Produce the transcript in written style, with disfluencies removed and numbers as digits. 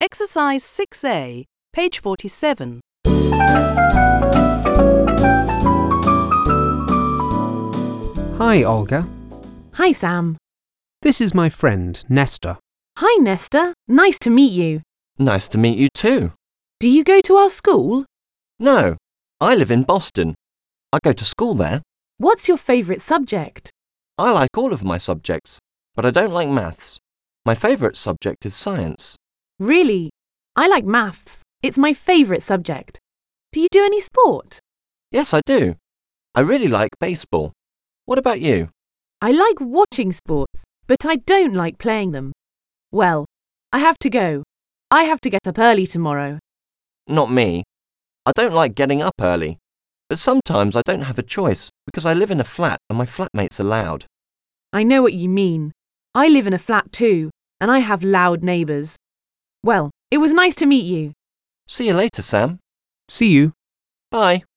Exercise 6A, page 47. Hi, Olga. Hi, Sam. This is my friend, Nesta. Hi, Nesta. Nice to meet you. Nice to meet you too. Do you go to our school? No, I live in Boston. I go to school there. What's your favourite subject? I like all of my subjects, but I don't like maths. My favourite subject is science. Really? I like maths. It's my favourite subject. Do you do any sport? Yes, I do. I really like baseball. What about you? I like watching sports, but I don't like playing them. Well, I have to go. I have to get up early tomorrow. Not me. I don't like getting up early, but sometimes I don't have a choice because I live in a flat and my flatmates are loud. I know what you mean. I live in a flat too, and I have loud neighbours. Well, it was nice to meet you. See you later, Sam. See you. Bye.